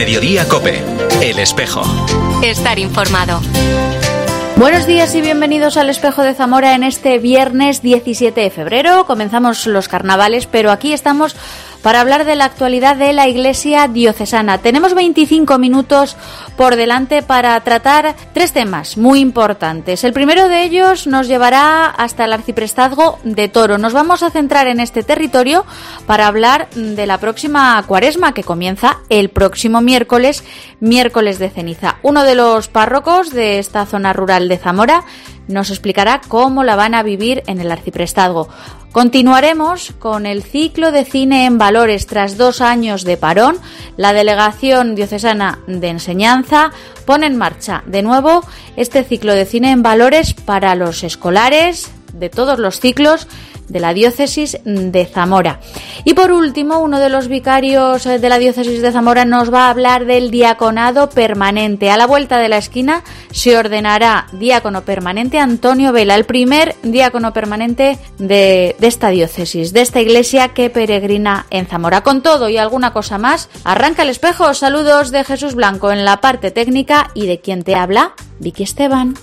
Mediodía COPE, El Espejo. Estar informado. Buenos días y bienvenidos al Espejo de Zamora en este viernes 17 de febrero. Comenzamos los carnavales, pero aquí estamos para hablar de la actualidad de la Iglesia diocesana. Tenemos 25 minutos por delante para tratar tres temas muy importantes. El primero de ellos nos llevará hasta el arciprestazgo de Toro. Nos vamos a centrar en este territorio para hablar de la próxima Cuaresma, que comienza el próximo miércoles de ceniza. Uno de los párrocos de esta zona rural de Zamora nos explicará cómo la van a vivir en el arciprestazgo. Continuaremos con el ciclo de cine en valores. Tras 2 años de parón, la Delegación Diocesana de Enseñanza pone en marcha de nuevo este ciclo de cine en valores para los escolares de todos los ciclos de la diócesis de Zamora. Y por último, uno de los vicarios de la diócesis de Zamora nos va a hablar del diaconado permanente. A la vuelta de la esquina se ordenará diácono permanente Antonio Vela, el primer diácono permanente de esta diócesis, de esta iglesia que peregrina en Zamora. Con todo y alguna cosa más, arranca el espejo. Saludos de Jesús Blanco en la parte técnica y de quien te habla, Vicky Esteban.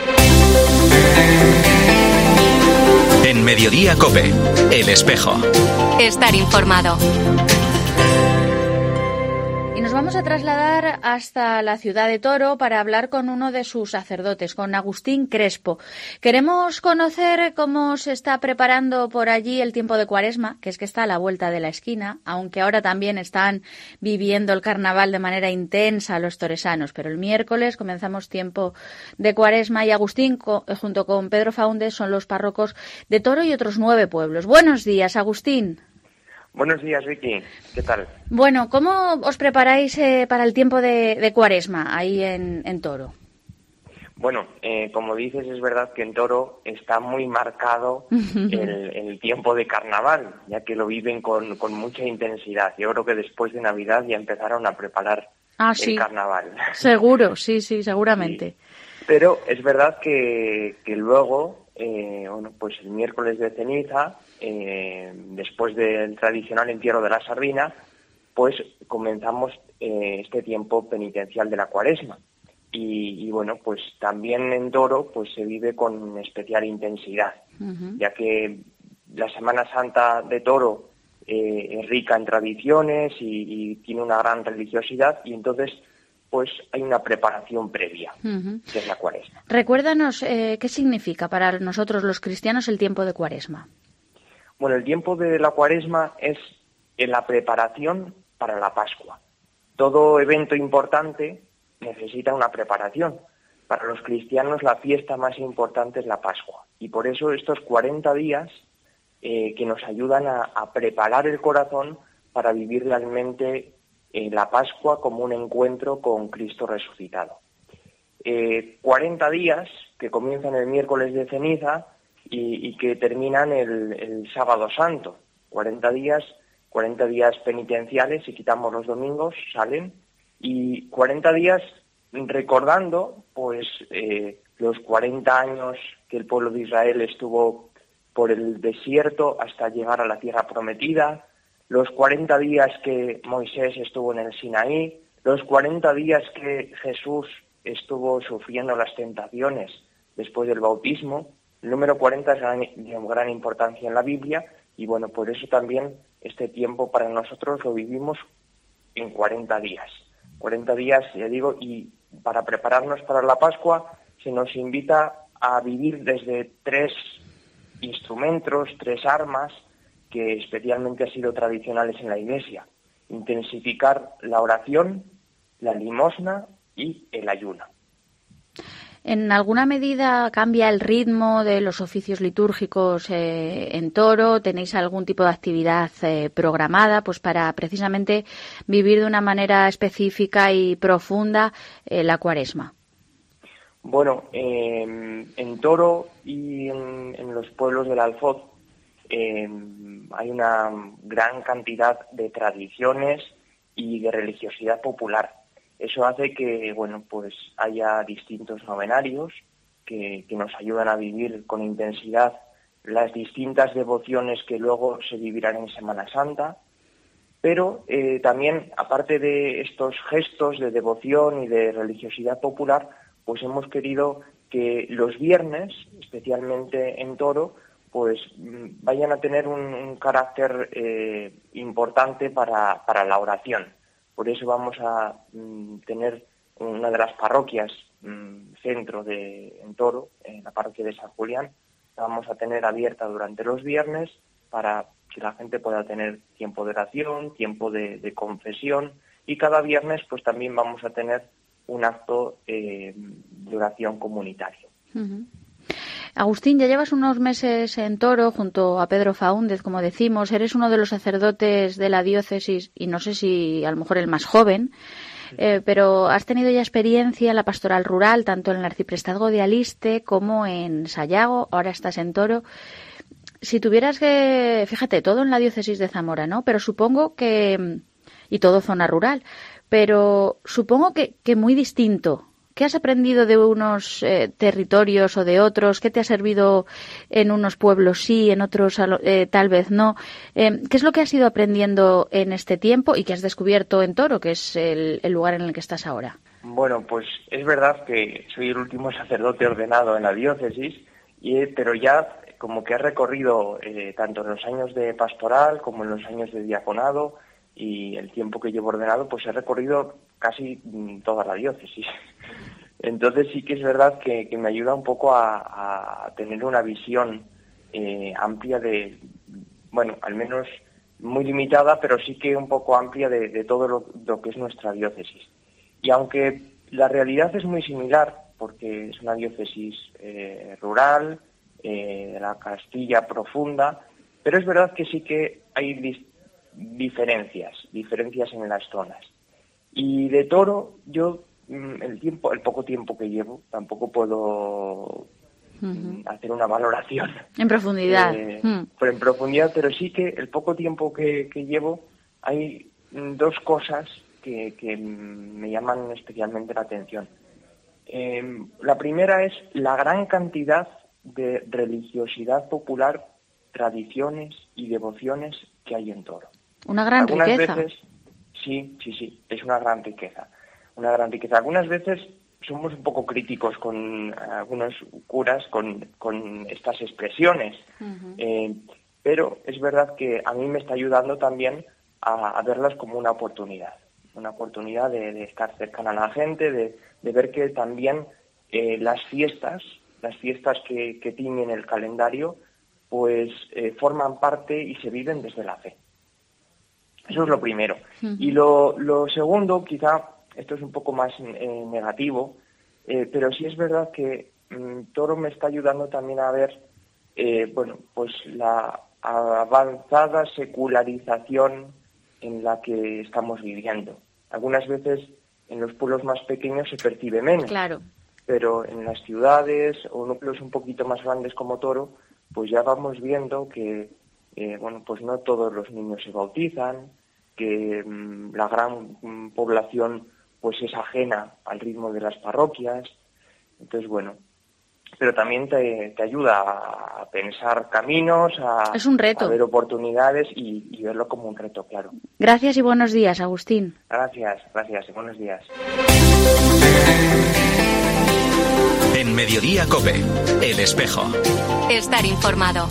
En Mediodía COPE, El Espejo. Estar informado. Y nos vamos a trasladar hasta la ciudad de Toro para hablar con uno de sus sacerdotes, con Agustín Crespo. Queremos conocer cómo se está preparando por allí el tiempo de Cuaresma, que es que está a la vuelta de la esquina, aunque ahora también están viviendo el carnaval de manera intensa los toresanos. Pero el miércoles comenzamos tiempo de Cuaresma y Agustín, junto con Pedro Faúndez, son los párrocos de Toro y otros 9 pueblos. Buenos días, Agustín. Buenos días, Vicky. ¿Qué tal? Bueno, ¿cómo os preparáis para el tiempo de Cuaresma ahí en Toro? Bueno, como dices, es verdad que en Toro está muy marcado el tiempo de carnaval, ya que lo viven con mucha intensidad. Yo creo que después de Navidad ya empezaron a preparar el carnaval. Seguro, sí, seguramente. Sí. Pero es verdad que luego, pues el miércoles de ceniza, después del tradicional entierro de la sardina, pues comenzamos este tiempo penitencial de la Cuaresma. Y bueno, pues también en Toro pues se vive con especial intensidad, ya que la Semana Santa de Toro es rica en tradiciones y tiene una gran religiosidad, y entonces pues hay una preparación previa, que es la Cuaresma. Recuérdanos qué significa para nosotros los cristianos el tiempo de Cuaresma. Bueno, el tiempo de la Cuaresma es la preparación para la Pascua. Todo evento importante necesita una preparación. Para los cristianos la fiesta más importante es la Pascua. Y por eso estos 40 días que nos ayudan a preparar el corazón para vivir realmente la Pascua como un encuentro con Cristo resucitado. 40 días que comienzan el miércoles de ceniza y que terminan el sábado santo. 40 días penitenciales, si quitamos los domingos, salen, y 40 días recordando pues los 40 años que el pueblo de Israel estuvo por el desierto hasta llegar a la tierra prometida, los 40 días que Moisés estuvo en el Sinaí, los 40 días que Jesús estuvo sufriendo las tentaciones después del bautismo. El número 40 es de gran importancia en la Biblia, y bueno, por eso también este tiempo para nosotros lo vivimos en 40 días. 40 días, ya digo, y para prepararnos para la Pascua se nos invita a vivir desde 3 instrumentos, 3 armas, que especialmente han sido tradicionales en la Iglesia: intensificar la oración, la limosna y el ayuno. ¿En alguna medida cambia el ritmo de los oficios litúrgicos en Toro? ¿Tenéis algún tipo de actividad programada pues para precisamente vivir de una manera específica y profunda la Cuaresma? Bueno, en Toro y en los pueblos del Alfoz hay una gran cantidad de tradiciones y de religiosidad popular. Eso hace que, bueno, pues haya distintos novenarios que nos ayudan a vivir con intensidad las distintas devociones que luego se vivirán en Semana Santa. pero también, aparte de estos gestos de devoción y de religiosidad popular, pues hemos querido que los viernes, especialmente en Toro, pues vayan a tener un carácter importante para la oración. Por eso vamos a tener una de las parroquias centro en Toro, en la parroquia de San Julián, la vamos a tener abierta durante los viernes para que la gente pueda tener tiempo de oración, tiempo de confesión, y cada viernes pues también vamos a tener un acto de oración comunitario. Uh-huh. Agustín, ya llevas unos meses en Toro junto a Pedro Faúndez, como decimos. Eres uno de los sacerdotes de la diócesis y no sé si a lo mejor el más joven, pero has tenido ya experiencia en la pastoral rural, tanto en el arciprestazgo de Aliste como en Sayago. Ahora estás en Toro. Si tuvieras que, fíjate, todo en la diócesis de Zamora, ¿no? Pero supongo que, y todo zona rural, pero supongo que muy distinto. ¿Qué has aprendido de unos territorios o de otros? ¿Qué te ha servido en unos pueblos sí, en otros tal vez no? ¿Qué es lo que has ido aprendiendo en este tiempo y que has descubierto en Toro, que es el lugar en el que estás ahora? Bueno, pues es verdad que soy el último sacerdote ordenado en la diócesis, pero ya como que he recorrido tanto en los años de pastoral como en los años de diaconado y el tiempo que llevo ordenado, pues he recorrido casi toda la diócesis. Entonces sí que es verdad que me ayuda un poco a tener una visión amplia de, bueno, al menos muy limitada, pero sí que un poco amplia de todo lo que es nuestra diócesis. Y aunque la realidad es muy similar, porque es una diócesis rural, de la Castilla profunda, pero es verdad que sí que hay diferencias en las zonas. Y de Toro, yo el poco tiempo que llevo, tampoco puedo hacer una valoración en profundidad. Pero en profundidad, pero sí que el poco tiempo que llevo, hay dos cosas que me llaman especialmente la atención. La primera es la gran cantidad de religiosidad popular, tradiciones y devociones que hay en Toro. Una gran riqueza. Algunas veces, sí, es una gran riqueza. Algunas veces somos un poco críticos con algunos curas con estas expresiones, pero es verdad que a mí me está ayudando también a verlas como una oportunidad de estar cercana a la gente, de ver que también las fiestas que tienen el calendario, pues forman parte y se viven desde la fe. Eso es lo primero. Y lo segundo, quizá esto es un poco más negativo, pero sí es verdad que Toro me está ayudando también a ver, pues la avanzada secularización en la que estamos viviendo. Algunas veces en los pueblos más pequeños se percibe menos. Claro. Pero en las ciudades o núcleos un poquito más grandes como Toro, pues ya vamos viendo que, pues no todos los niños se bautizan, que la gran población pues es ajena al ritmo de las parroquias. Entonces, pero también te ayuda a pensar caminos, es un reto. A ver oportunidades y verlo como un reto, claro. Gracias y buenos días, Agustín. Gracias y buenos días. En Mediodía COPE, El Espejo. Estar informado.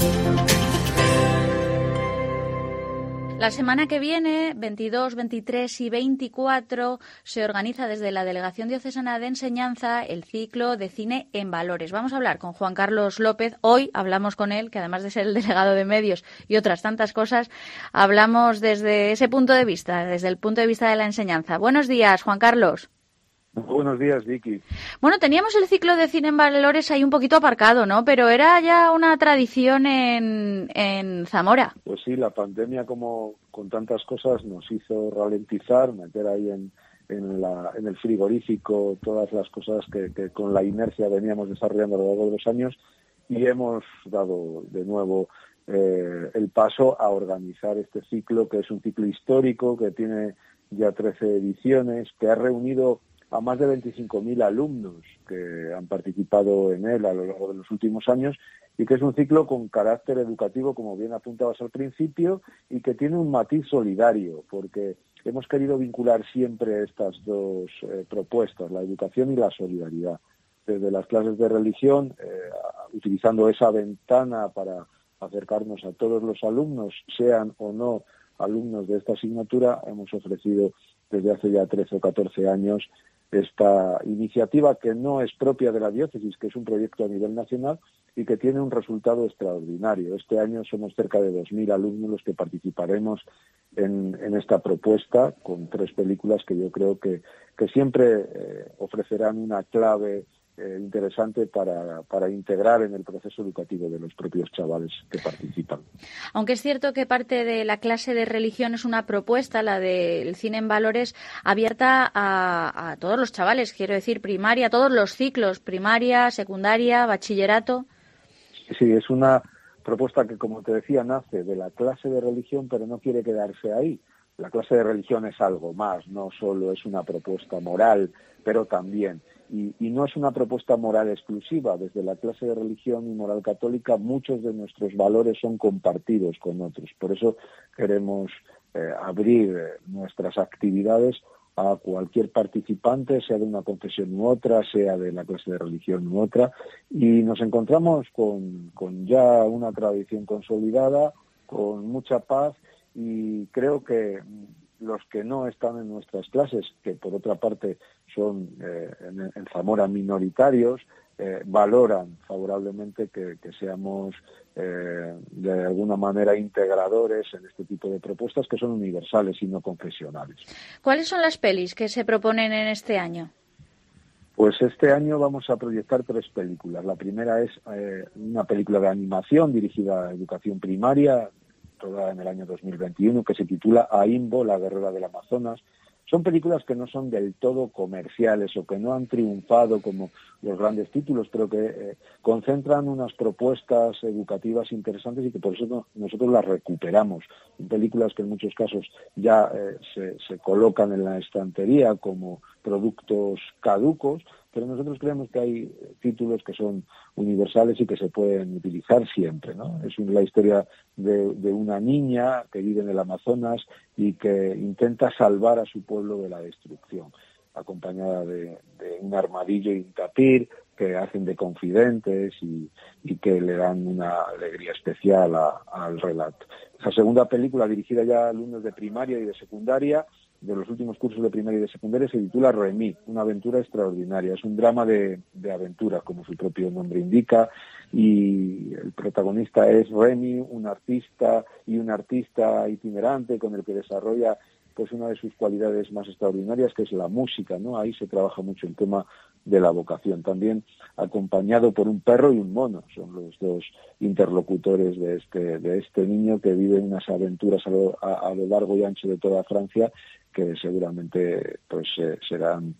La semana que viene, 22, 23 y 24, se organiza desde la Delegación Diocesana de Enseñanza el ciclo de cine en valores. Vamos a hablar con Juan Carlos López. Hoy hablamos con él, que además de ser el delegado de medios y otras tantas cosas, hablamos desde ese punto de vista, desde el punto de vista de la enseñanza. Buenos días, Juan Carlos. Buenos días, Vicky. Bueno, teníamos el ciclo de cine en valores ahí un poquito aparcado, ¿no? Pero era ya una tradición en Zamora. Pues sí, la pandemia, como con tantas cosas, nos hizo ralentizar, meter ahí en el frigorífico todas las cosas que con la inercia veníamos desarrollando a lo largo de los años, y hemos dado de nuevo el paso a organizar este ciclo, que es un ciclo histórico, que tiene ya 13 ediciones, que ha reunido a más de 25.000 alumnos que han participado en él a lo largo de los últimos años, y que es un ciclo con carácter educativo, como bien apuntabas al principio, y que tiene un matiz solidario, porque hemos querido vincular siempre estas dos propuestas, la educación y la solidaridad. Desde las clases de religión, utilizando esa ventana para acercarnos a todos los alumnos, sean o no alumnos de esta asignatura, hemos ofrecido desde hace ya 13 o 14 años esta iniciativa, que no es propia de la diócesis, que es un proyecto a nivel nacional y que tiene un resultado extraordinario. Este año somos cerca de 2.000 alumnos los que participaremos en esta propuesta, con 3 películas que yo creo que siempre ofrecerán una clave interesante para integrar en el proceso educativo de los propios chavales que participan. Aunque es cierto que parte de la clase de religión es una propuesta, la del cine en valores, abierta a todos los chavales, quiero decir, primaria, todos los ciclos, primaria, secundaria, bachillerato. Sí, es una propuesta que, como te decía, nace de la clase de religión, pero no quiere quedarse ahí. La clase de religión es algo más, no solo es una propuesta moral, pero también. Y no es una propuesta moral exclusiva. Desde la clase de religión y moral católica, muchos de nuestros valores son compartidos con otros. Por eso queremos abrir nuestras actividades a cualquier participante, sea de una confesión u otra, sea de la clase de religión u otra, y nos encontramos con ya una tradición consolidada, con mucha paz, y creo que los que no están en nuestras clases, que por otra parte son en Zamora minoritarios, valoran favorablemente que seamos de alguna manera integradores en este tipo de propuestas que son universales y no confesionales. ¿Cuáles son las pelis que se proponen en este año? Pues este año vamos a proyectar 3 películas. La primera es una película de animación dirigida a educación primaria, toda en el año 2021, que se titula AIMBO, la guerrera del Amazonas. Son películas que no son del todo comerciales o que no han triunfado como los grandes títulos, pero que concentran unas propuestas educativas interesantes y que por eso nosotros las recuperamos. Son películas que en muchos casos ya se colocan en la estantería como productos caducos, pero nosotros creemos que hay títulos que son universales y que se pueden utilizar siempre, ¿no? Es la historia de una niña que vive en el Amazonas y que intenta salvar a su pueblo de la destrucción, acompañada de un armadillo y un tapir que hacen de confidentes y que le dan una alegría especial al relato. La segunda película, dirigida ya a alumnos de primaria y de secundaria, de los últimos cursos de primaria y de secundaria, se titula Remy, una aventura extraordinaria. Es un drama de aventura, como su propio nombre indica, y el protagonista es Remy, un artista itinerante con el que desarrolla pues una de sus cualidades más extraordinarias, que es la música, ¿no? Ahí se trabaja mucho el tema de la vocación. También acompañado por un perro y un mono, son los dos interlocutores de este niño que vive unas aventuras a lo largo y ancho de toda Francia, que seguramente pues serán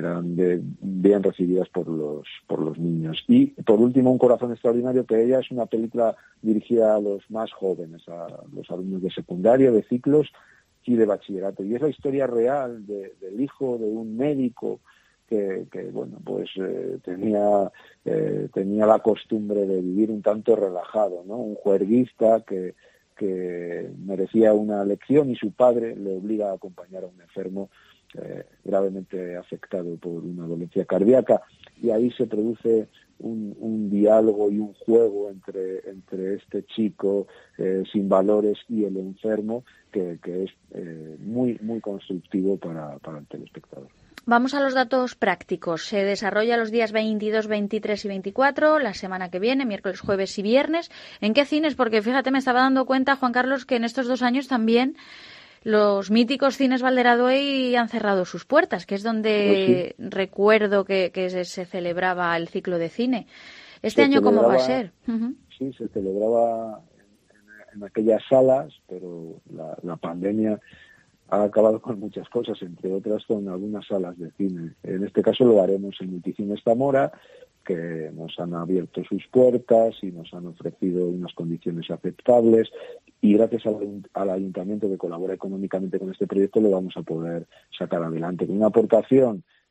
bien recibidas por los niños. Y por último, Un corazón extraordinario, que ella es una película dirigida a los más jóvenes, a los alumnos de secundaria, de ciclos y de bachillerato, y es la historia real del hijo de un médico que bueno, pues tenía la costumbre de vivir un tanto relajado, ¿no? Un juerguista que merecía una lección, y su padre le obliga a acompañar a un enfermo gravemente afectado por una dolencia cardíaca, y ahí se produce un diálogo y un juego entre este chico sin valores y el enfermo que es muy muy constructivo para el telespectador. Vamos a los datos prácticos. Se desarrolla los días 22, 23 y 24, la semana que viene, miércoles, jueves y viernes. ¿En qué cines? Porque fíjate, me estaba dando cuenta, Juan Carlos, que en estos 2 años también los míticos cines Valderaduey han cerrado sus puertas, que es donde recuerdo que se celebraba el ciclo de cine. ¿Este año cómo va a ser? Uh-huh. Sí, se celebraba en aquellas salas, pero la pandemia ha acabado con muchas cosas, entre otras con algunas salas de cine. En este caso lo haremos en Multicines Zamora, que nos han abierto sus puertas y nos han ofrecido unas condiciones aceptables, y gracias al ayuntamiento que colabora económicamente con este proyecto lo vamos a poder sacar adelante con una aportación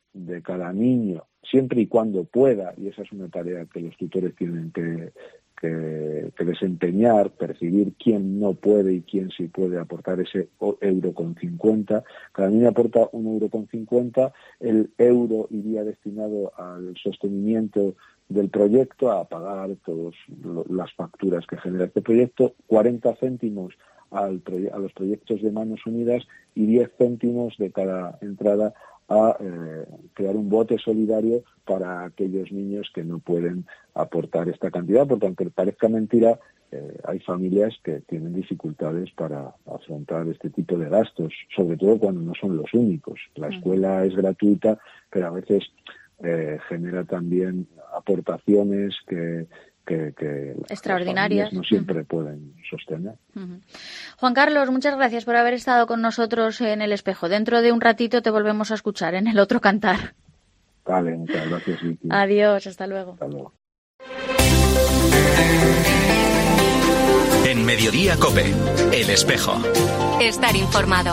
de cada niño, siempre y cuando pueda, y esa es una tarea que los tutores tienen que desempeñar, percibir quién no puede y quién sí puede aportar ese €1,50. Cada niño aporta €1,50. El euro iría destinado al sostenimiento del proyecto, a pagar todas las facturas que genera este proyecto, 40 céntimos a los proyectos de Manos Unidas y 10 céntimos de cada entrada a crear un bote solidario para aquellos niños que no pueden aportar esta cantidad, porque aunque parezca mentira, hay familias que tienen dificultades para afrontar este tipo de gastos, sobre todo cuando no son los únicos. La escuela es gratuita, pero a veces genera también aportaciones que extraordinarias no siempre pueden sostener. Juan Carlos, muchas gracias por haber estado con nosotros en El Espejo. Dentro de un ratito te volvemos a escuchar en El Otro Cantar. Vale, muchas gracias, Vicky. Adiós, hasta luego. Hasta luego. En Mediodía COPE, El Espejo. Estar informado.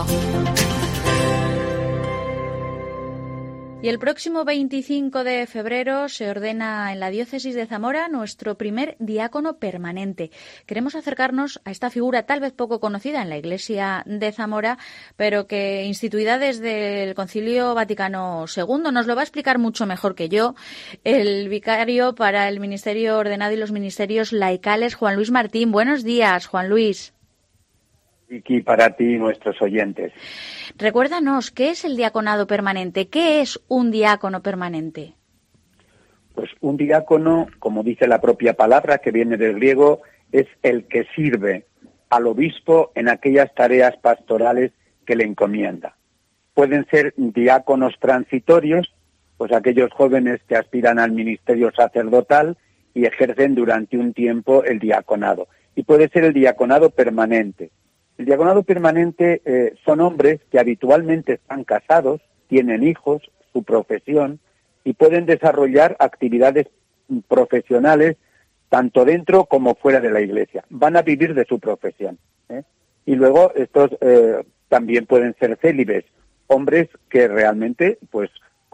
Y el próximo 25 de febrero se ordena en la diócesis de Zamora nuestro primer diácono permanente. Queremos acercarnos a esta figura tal vez poco conocida en la Iglesia de Zamora, pero que instituida desde el Concilio Vaticano II. Nos lo va a explicar mucho mejor que yo el vicario para el Ministerio Ordenado y los Ministerios Laicales, Juan Luis Martín. Buenos días, Juan Luis. Vicky, para ti y nuestros oyentes. Recuérdanos, ¿qué es el diaconado permanente? ¿Qué es un diácono permanente? Pues un diácono, como dice la propia palabra, que viene del griego, es el que sirve al obispo en aquellas tareas pastorales que le encomienda. Pueden ser diáconos transitorios, pues aquellos jóvenes que aspiran al ministerio sacerdotal y ejercen durante un tiempo el diaconado. Y puede ser el diaconado permanente. El diaconado permanente son hombres que habitualmente están casados, tienen hijos, su profesión, y pueden desarrollar actividades profesionales tanto dentro como fuera de la Iglesia. Van a vivir de su profesión. Y luego estos también pueden ser célibes, hombres que realmente pues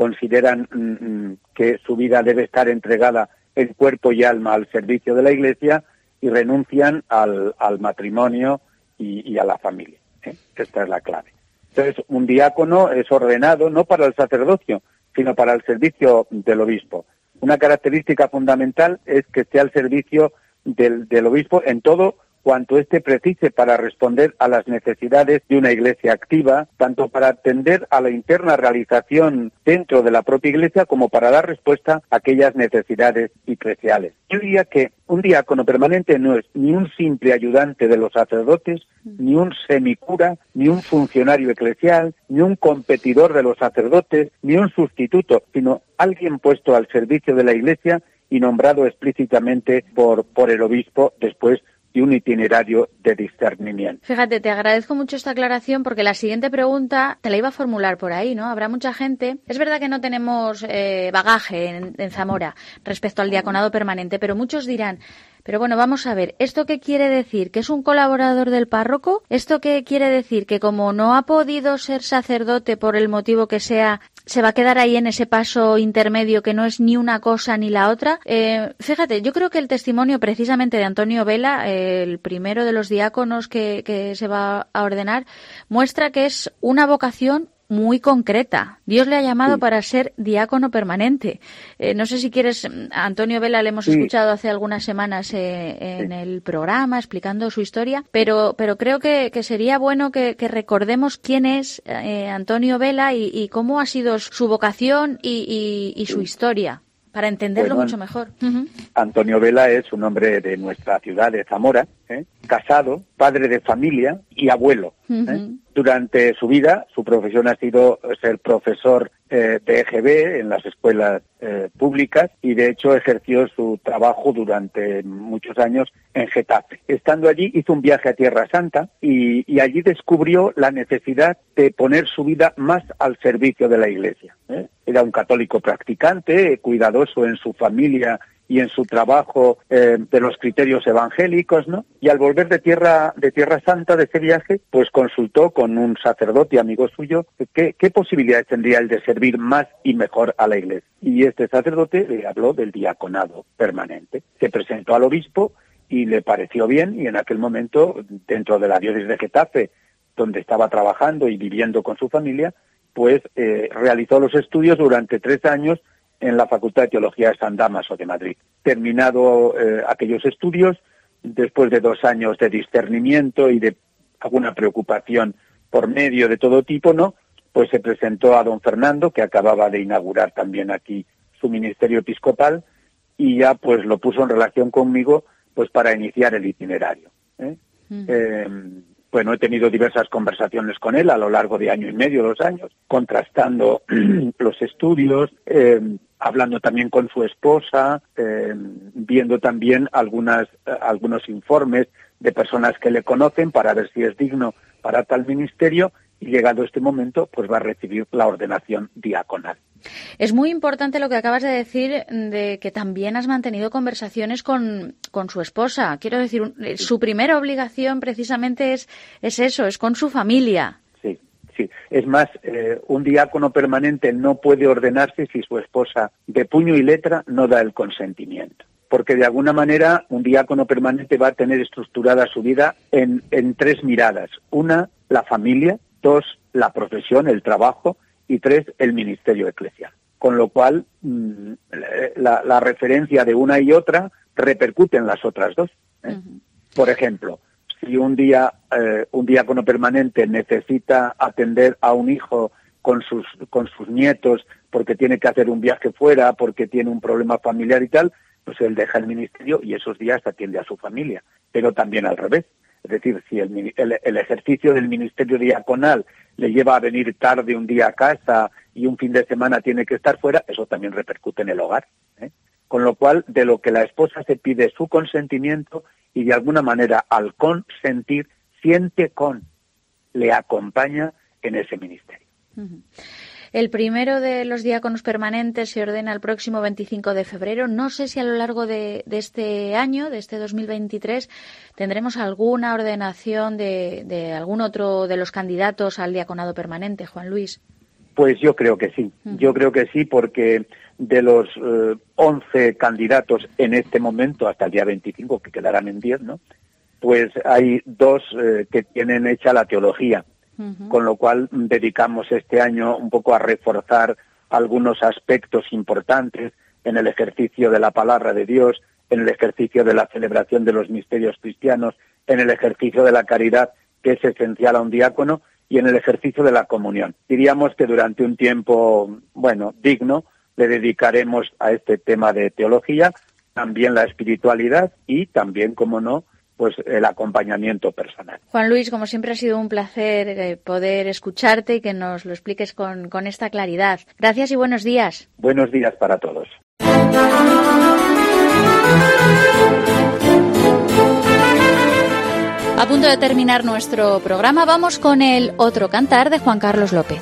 consideran que su vida debe estar entregada en cuerpo y alma al servicio de la Iglesia y renuncian al matrimonio y a la familia. Esta es la clave. Entonces, un diácono es ordenado no para el sacerdocio, sino para el servicio del obispo. Una característica fundamental es que esté al servicio del obispo en todo cuanto éste precise para responder a las necesidades de una iglesia activa, tanto para atender a la interna realización dentro de la propia iglesia como para dar respuesta a aquellas necesidades eclesiales. Yo diría que un diácono permanente no es ni un simple ayudante de los sacerdotes, ni un semicura, ni un funcionario eclesial, ni un competidor de los sacerdotes, ni un sustituto, sino alguien puesto al servicio de la iglesia y nombrado explícitamente por el obispo después y un itinerario de discernimiento. Fíjate, te agradezco mucho esta aclaración porque la siguiente pregunta te la iba a formular por ahí, ¿no? Habrá mucha gente. Es verdad que no tenemos bagaje en Zamora respecto al diaconado permanente, pero muchos dirán, pero bueno, vamos a ver, ¿esto qué quiere decir? ¿Que es un colaborador del párroco? ¿Esto qué quiere decir? ¿Que como no ha podido ser sacerdote por el motivo que sea, se va a quedar ahí en ese paso intermedio que no es ni una cosa ni la otra? Fíjate, yo creo que el testimonio precisamente de Antonio Vela, el primero de los diáconos que se va a ordenar, muestra que es una vocación muy concreta. Dios le ha llamado para ser diácono permanente. No sé si quieres, a Antonio Vela le hemos escuchado hace algunas semanas en el programa explicando su historia, pero creo que sería bueno que recordemos quién es Antonio Vela y cómo ha sido su vocación y su historia, para entenderlo mucho mejor. Antonio Vela es un hombre de nuestra ciudad de Zamora, casado, padre de familia y abuelo. Durante su vida, su profesión ha sido ser profesor de EGB en las escuelas públicas y de hecho ejerció su trabajo durante muchos años en Getafe. Estando allí hizo un viaje a Tierra Santa y allí descubrió la necesidad de poner su vida más al servicio de la Iglesia. Era un católico practicante, cuidadoso en su familia y en su trabajo de los criterios evangélicos, ¿no? Y al volver de Tierra Santa de ese viaje, pues consultó con un sacerdote amigo suyo qué posibilidades tendría él de servir más y mejor a la Iglesia. Y este sacerdote le habló del diaconado permanente. Se presentó al obispo y le pareció bien, y en aquel momento, dentro de la diócesis de Getafe, donde estaba trabajando y viviendo con su familia, pues realizó los estudios durante 3 años en la Facultad de Teología de San Dámaso de Madrid. Terminado aquellos estudios, después de 2 años de discernimiento y de alguna preocupación por medio de todo tipo, ¿no? Pues se presentó a don Fernando, que acababa de inaugurar también aquí su ministerio episcopal, y ya pues lo puso en relación conmigo pues para iniciar el itinerario. Bueno, he tenido diversas conversaciones con él a lo largo de 1 año y medio, 2 años, contrastando los estudios, hablando también con su esposa, viendo también algunos informes de personas que le conocen para ver si es digno para tal ministerio, y llegado este momento, pues va a recibir la ordenación diaconal. Es muy importante lo que acabas de decir, de que también has mantenido conversaciones con su esposa. Quiero decir, su primera obligación precisamente es eso, es con su familia. Sí. Es más, un diácono permanente no puede ordenarse si su esposa, de puño y letra, no da el consentimiento. Porque de alguna manera un diácono permanente va a tener estructurada su vida en 3 miradas. 1, la familia; 2, la profesión, el trabajo; y 3, el ministerio eclesial. Con lo cual, la referencia de una y otra repercute en las otras 2. Uh-huh. Por ejemplo, si un diácono permanente necesita atender a un hijo con sus nietos porque tiene que hacer un viaje fuera, porque tiene un problema familiar y tal, pues él deja el ministerio y esos días atiende a su familia. Pero también al revés. Es decir, si el ejercicio del ministerio diaconal le lleva a venir tarde un día a casa y un fin de semana tiene que estar fuera, eso también repercute en el hogar. Con lo cual, de lo que la esposa se pide su consentimiento, y de alguna manera al consentir, le acompaña en ese ministerio. Uh-huh. El primero de los diáconos permanentes se ordena el próximo 25 de febrero. No sé si a lo largo de este año, de este 2023, tendremos alguna ordenación de algún otro de los candidatos al diaconado permanente, Juan Luis. Pues yo creo que sí. Yo creo que sí, porque de los 11 candidatos en este momento, hasta el día 25, que quedarán en 10, ¿no? Pues hay 2 que tienen hecha la teología. Uh-huh. Con lo cual dedicamos este año un poco a reforzar algunos aspectos importantes en el ejercicio de la palabra de Dios, en el ejercicio de la celebración de los misterios cristianos, en el ejercicio de la caridad, que es esencial a un diácono, y en el ejercicio de la comunión. Diríamos que durante un tiempo, digno, le dedicaremos a este tema de teología, también la espiritualidad y también, como no, pues el acompañamiento personal. Juan Luis, como siempre ha sido un placer poder escucharte y que nos lo expliques con esta claridad. Gracias y buenos días. Buenos días para todos. A punto de terminar nuestro programa, vamos con el otro cantar de Juan Carlos López.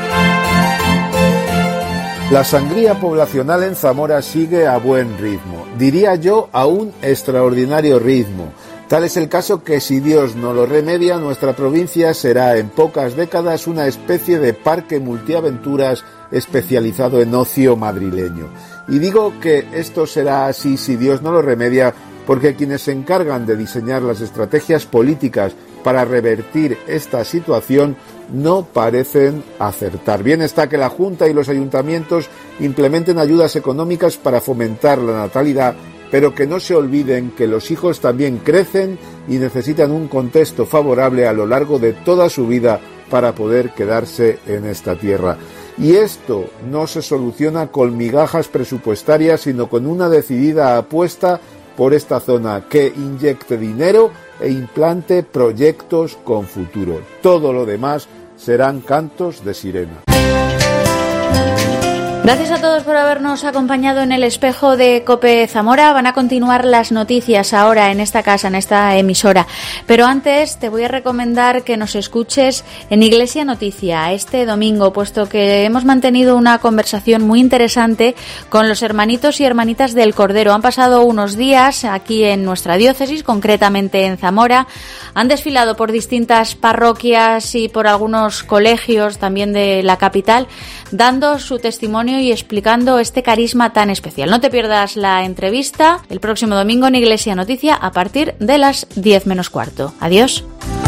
La sangría poblacional en Zamora sigue a buen ritmo, diría yo a un extraordinario ritmo. Tal es el caso que, si Dios no lo remedia, nuestra provincia será en pocas décadas una especie de parque multiaventuras especializado en ocio madrileño. Y digo que esto será así si Dios no lo remedia, porque quienes se encargan de diseñar las estrategias políticas para revertir esta situación no parecen acertar. Bien está que la Junta y los ayuntamientos implementen ayudas económicas para fomentar la natalidad, pero que no se olviden que los hijos también crecen y necesitan un contexto favorable a lo largo de toda su vida para poder quedarse en esta tierra. Y esto no se soluciona con migajas presupuestarias, sino con una decidida apuesta por esta zona que inyecte dinero e implante proyectos con futuro. Todo lo demás serán cantos de sirena. Gracias a todos por habernos acompañado en el espejo de COPE Zamora. Van a continuar las noticias ahora en esta casa, en esta emisora. Pero antes te voy a recomendar que nos escuches en Iglesia Noticia este domingo, puesto que hemos mantenido una conversación muy interesante con los hermanitos y hermanitas del Cordero. Han pasado unos días aquí en nuestra diócesis, concretamente en Zamora. Han desfilado por distintas parroquias y por algunos colegios también de la capital, dando su testimonio y explicando este carisma tan especial. No te pierdas la entrevista el próximo domingo en Iglesia Noticia a partir de las 10 menos cuarto. Adiós.